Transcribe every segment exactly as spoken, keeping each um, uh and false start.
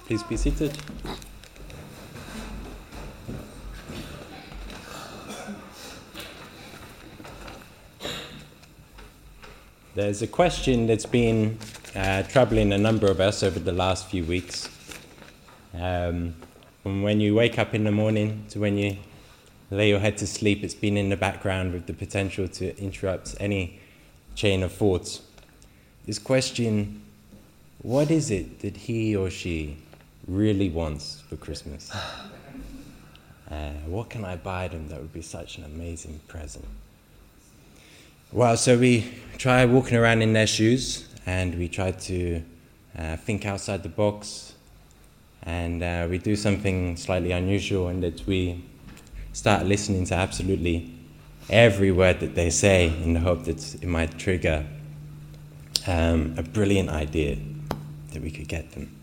Please be seated. There's a question that's been uh, troubling a number of us over the last few weeks. Um, from when you wake up in the morning to when you lay your head to sleep, it's been in the background with the potential to interrupt any chain of thoughts. This question, what is it that he or she really wants for Christmas? Uh, what can I buy them that would be such an amazing present? Well, so we try walking around in their shoes, and we try to uh, think outside the box, and uh, we do something slightly unusual in that we start listening to absolutely every word that they say in the hope that it might trigger um, a brilliant idea that we could get them.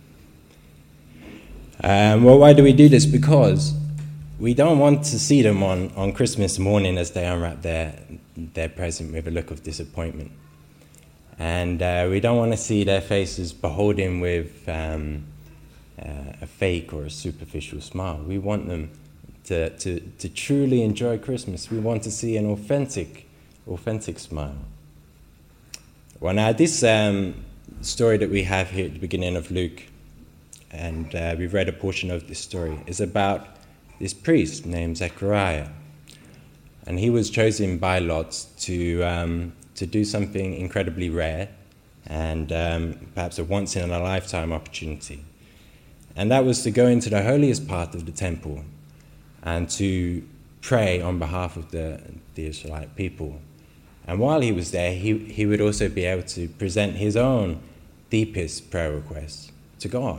Um, well, why do we do this? Because we don't want to see them on, on Christmas morning as they unwrap their, their present with a look of disappointment. And uh, we don't want to see their faces beholden with um, uh, a fake or a superficial smile. We want them to, to, to truly enjoy Christmas. We want to see an authentic, authentic smile. Well, now this um, story that we have here at the beginning of Luke, and uh, we've read a portion of this story, is about this priest named Zechariah. And he was chosen by Lot to um, to do something incredibly rare and um, perhaps a once-in-a-lifetime opportunity. And that was to go into the holiest part of the temple and to pray on behalf of the, the Israelite people. And while he was there, he, he would also be able to present his own deepest prayer requests to God.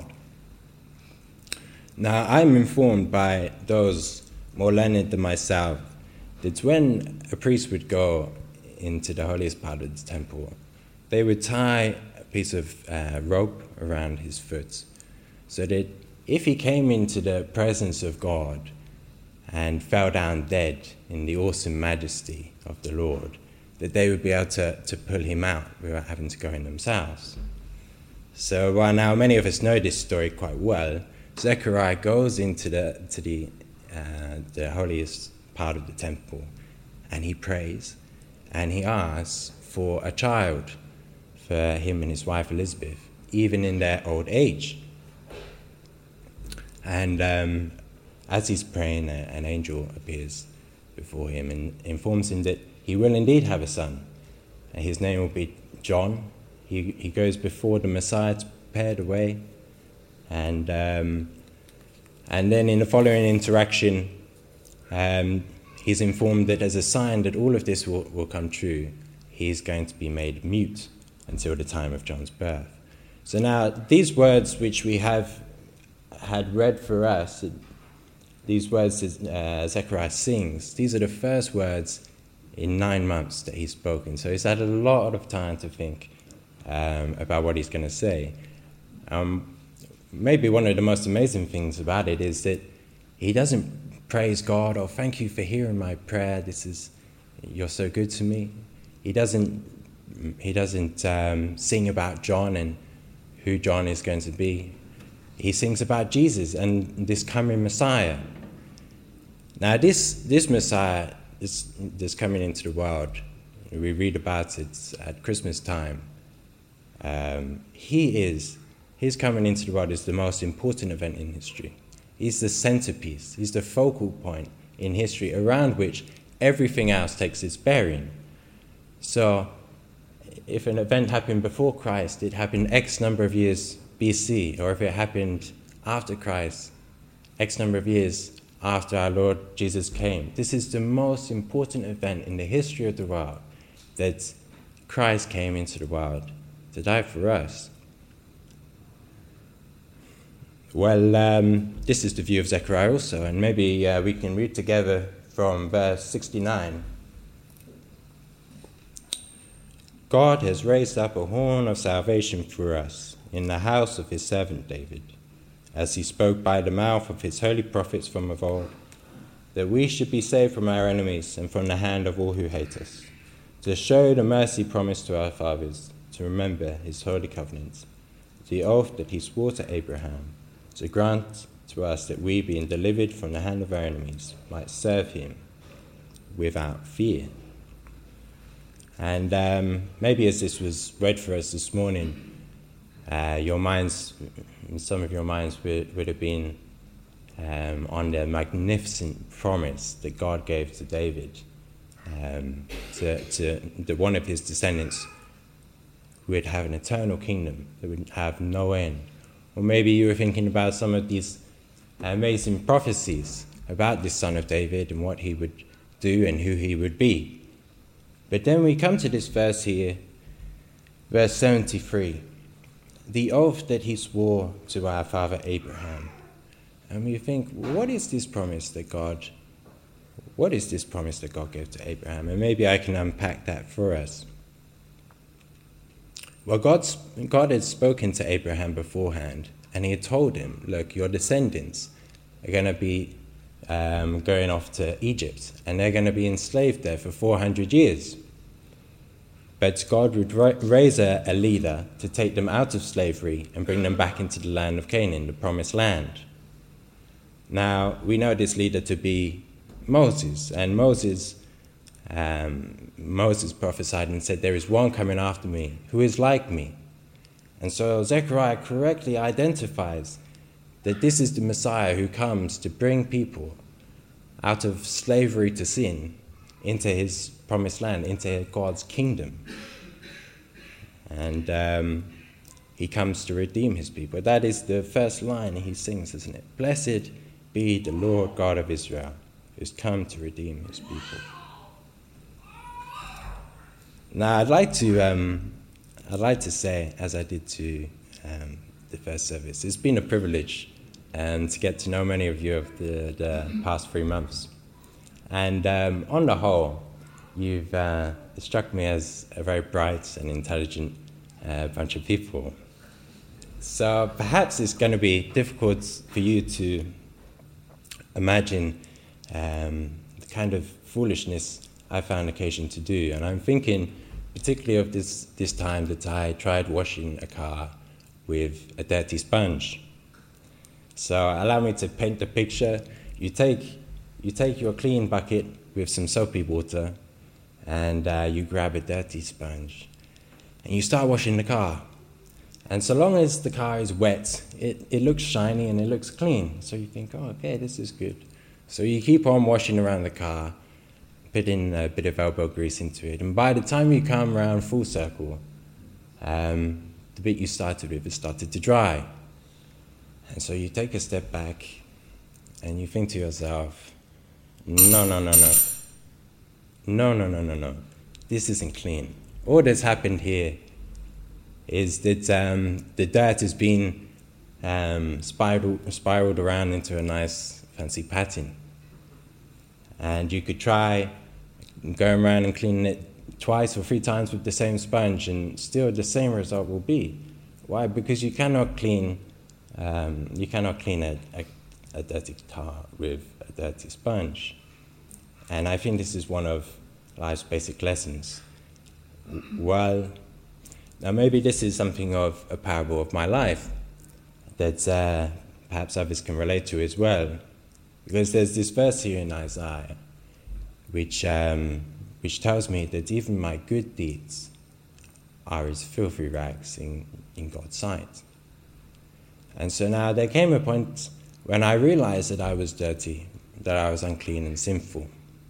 Now, I'm informed by those more learned than myself that when a priest would go into the holiest part of the temple, they would tie a piece of uh, rope around his foot so that if he came into the presence of God and fell down dead in the awesome majesty of the Lord, that they would be able to, to pull him out without having to go in themselves. So while now many of us know this story quite well, Zechariah goes into the to the uh, the holiest part of the temple, and he prays, and he asks for a child for him and his wife Elizabeth, even in their old age. And um, as he's praying, an angel appears before him and informs him that he will indeed have a son, and his name will be John. He he goes before the Messiah to prepare the way. And um, and then in the following interaction, um, he's informed that as a sign that all of this will, will come true, he's going to be made mute until the time of John's birth. So now, these words which we have had read for us, these words that uh, Zechariah sings, these are the first words in nine months that he's spoken. So he's had a lot of time to think um, about what he's going to say. Um, Maybe one of the most amazing things about it is that he doesn't praise God, "Oh, thank you for hearing my prayer. This is, you're so good to me." He doesn't. He doesn't um, sing about John and who John is going to be. He sings about Jesus and this coming Messiah. Now, this this Messiah is that's coming into the world. We read about it at Christmas time. Um, he is. His coming into the world is the most important event in history. He's the centerpiece. He's the focal point in history around which everything else takes its bearing. So if an event happened before Christ, it happened X number of years B C, or if it happened after Christ, X number of years after our Lord Jesus came. This is the most important event in the history of the world, that Christ came into the world to die for us. Well, um, this is the view of Zechariah also, and maybe uh, we can read together from verse sixty-nine. God has raised up a horn of salvation for us in the house of his servant David, as he spoke by the mouth of his holy prophets from of old, that we should be saved from our enemies and from the hand of all who hate us, to show the mercy promised to our fathers, to remember his holy covenant, the oath that he swore to Abraham, to grant to us that we, being delivered from the hand of our enemies, might serve him without fear. And um, maybe as this was read for us this morning, uh, your minds, some of your minds would, would have been um, on the magnificent promise that God gave to David, um, to, to the one of his descendants who would have an eternal kingdom that would have no end. Or maybe you were thinking about some of these amazing prophecies about this son of David and what he would do and who he would be. But then we come to this verse here, verse seventy-three, the oath that he swore to our father Abraham. And we think, what is this promise that God, what is this promise that God gave to Abraham? And maybe I can unpack that for us. Well, God's, God had spoken to Abraham beforehand, and he had told him, look, your descendants are going to be Um, going off to Egypt, and they're going to be enslaved there for four hundred years. But God would ra- raise a, a leader to take them out of slavery and bring them back into the land of Canaan, the promised land. Now, we know this leader to be Moses, and Moses, um, Moses prophesied and said, there is one coming after me who is like me. And so Zechariah correctly identifies that this is the Messiah who comes to bring people out of slavery to sin into his promised land, into God's kingdom. And um, he comes to redeem his people. That is the first line he sings, isn't it? Blessed be the Lord God of Israel, who's come to redeem his people. Now, I'd like to, um, I'd like to say, as I did to um, the first service, it's been a privilege and to get to know many of you over the, the past three months. And um, on the whole, you've uh, struck me as a very bright and intelligent uh, bunch of people. So perhaps it's going to be difficult for you to imagine um, the kind of foolishness I found occasion to do. And I'm thinking particularly of this, this time that I tried washing a car with a dirty sponge. So allow me to paint the picture. You take you take your clean bucket with some soapy water, and uh, you grab a dirty sponge, and you start washing the car. And so long as the car is wet, it, it looks shiny and it looks clean. So you think, oh, okay, this is good. So you keep on washing around the car, putting a bit of elbow grease into it, and by the time you come around full circle, um, the bit you started with has started to dry. And so you take a step back and you think to yourself, no, no, no, no. No, no, no, no, no. This isn't clean. All that's happened here is that um, the dirt has been um, spiraled, spiraled around into a nice fancy pattern. And you could try going around and cleaning it twice or three times with the same sponge, and still the same result will be. Why? Because you cannot clean um, you cannot clean a, a, a dirty tar with a dirty sponge. And I think this is one of life's basic lessons. Well, now maybe this is something of a parable of my life that uh, perhaps others can relate to as well. Because there's this verse here in Isaiah which um, which tells me that even my good deeds are as filthy rags in, in God's sight. And so now there came a point when I realized that I was dirty, that I was unclean and sinful.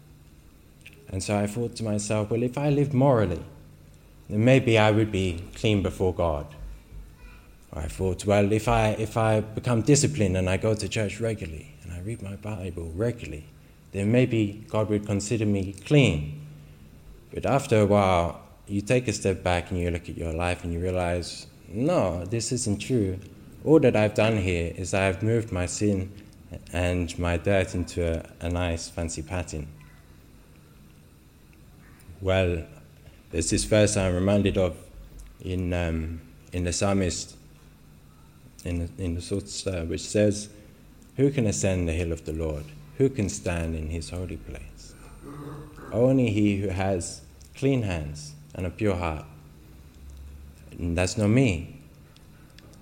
And so I thought to myself, well, if I lived morally, then maybe I would be clean before God. Or I thought, well, if I if I become disciplined and I go to church regularly and I read my Bible regularly, then maybe God would consider me clean. But after a while, you take a step back and you look at your life and you realize, no, this isn't true. All that I've done here is I've moved my sin and my dirt into a, a nice fancy pattern. Well, there's this verse I'm reminded of in um, in the psalmist, in the, in the Psalms, uh, which says, "Who can ascend the hill of the Lord? Who can stand in his holy place? Only he who has clean hands and a pure heart." And that's not me.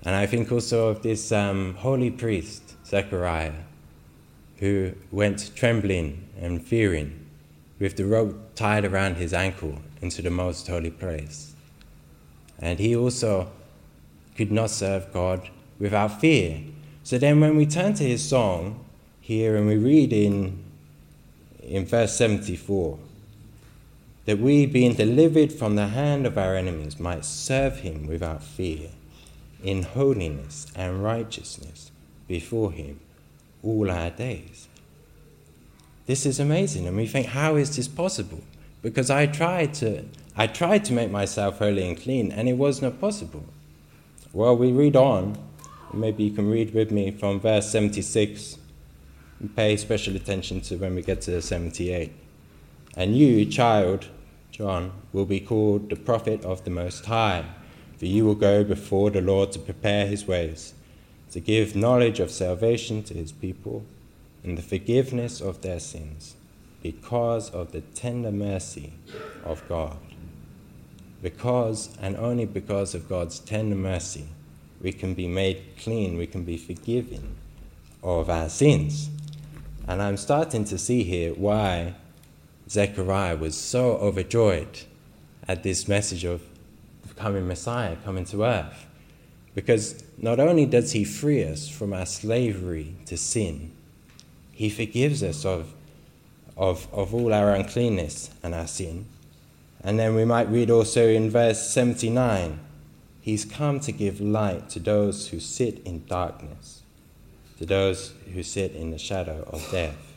And I think also of this um, holy priest, Zechariah, who went trembling and fearing with the rope tied around his ankle into the most holy place. And he also could not serve God without fear. So then when we turn to his song here and we read in, in verse seventy-four, that we, being delivered from the hand of our enemies, might serve him without fear, in holiness and righteousness before him all our days. This is amazing, and we think, how is this possible? Because I tried to I tried to make myself holy and clean, and it was not possible. Well, we read on, maybe you can read with me from verse seventy-six, and pay special attention to when we get to seventy-eight. And you, child, John, will be called the prophet of the Most High, for you will go before the Lord to prepare his ways, to give knowledge of salvation to his people and the forgiveness of their sins, because of the tender mercy of God. Because, and only because of God's tender mercy, we can be made clean, we can be forgiven of our sins. And I'm starting to see here why Zechariah was so overjoyed at this message of the coming Messiah coming to earth. Because not only does he free us from our slavery to sin, he forgives us of, of, of all our uncleanness and our sin. And then we might read also in verse seventy-nine, he's come to give light to those who sit in darkness, to those who sit in the shadow of death.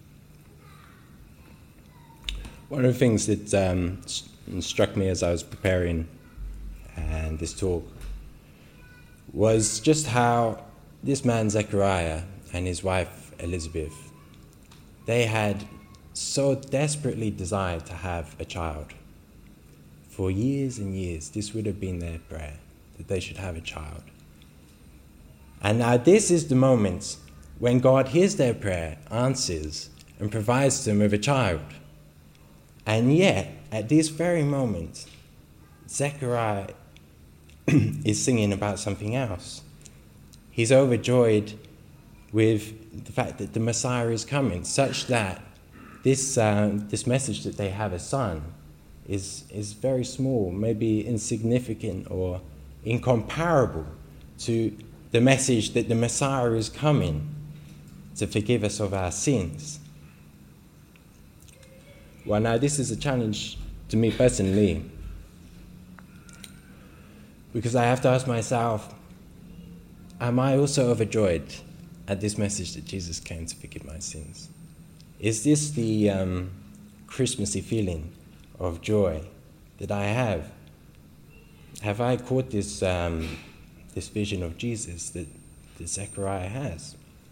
One of the things that um, struck me as I was preparing and this talk was just how this man Zechariah and his wife Elizabeth, they had so desperately desired to have a child. For years and years, this would have been their prayer, that they should have a child. And now this is the moment when God hears their prayer, answers, and provides them with a child. And yet, at this very moment, Zechariah is singing about something else. He's overjoyed with the fact that the Messiah is coming, such that this uh, this message that they have a son is is very small, maybe insignificant or incomparable to the message that the Messiah is coming to forgive us of our sins. Well, now this is a challenge to me personally, because I have to ask myself, am I also overjoyed at this message that Jesus came to forgive my sins? Is this the um, Christmassy feeling of joy that I have? Have I caught this um, this vision of Jesus that, that Zechariah has?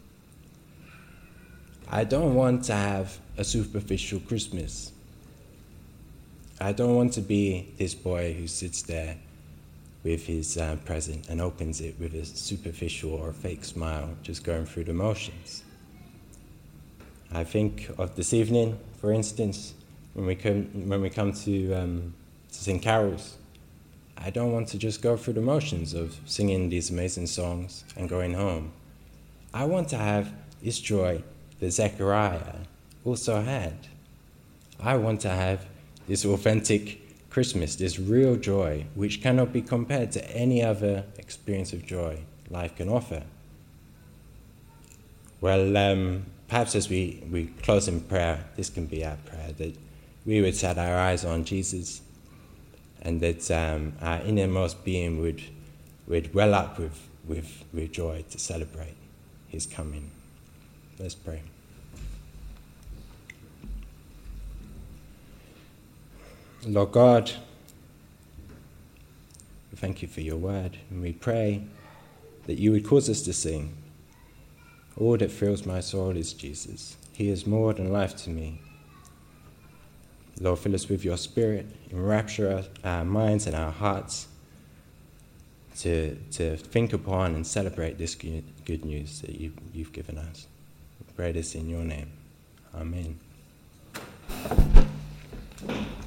I don't want to have a superficial Christmas. I don't want to be this boy who sits there with his uh, present and opens it with a superficial or a fake smile, just going through the motions. I think of this evening, for instance, when we come when we come to, um, to sing carols. I don't want to just go through the motions of singing these amazing songs and going home. I want to have this joy that Zechariah also had. I want to have this authentic Christmas, this real joy, which cannot be compared to any other experience of joy life can offer. Well, um, perhaps as we, we close in prayer, this can be our prayer, that we would set our eyes on Jesus, and that um, our innermost being would, would well up with, with, with joy to celebrate his coming. Let's pray. Lord God, we thank you for your word, and we pray that you would cause us to sing, all that fills my soul is Jesus. He is more than life to me. Lord, fill us with your spirit, enrapture our minds and our hearts to, to think upon and celebrate this good news that you've, you've given us. We pray this in your name. Amen.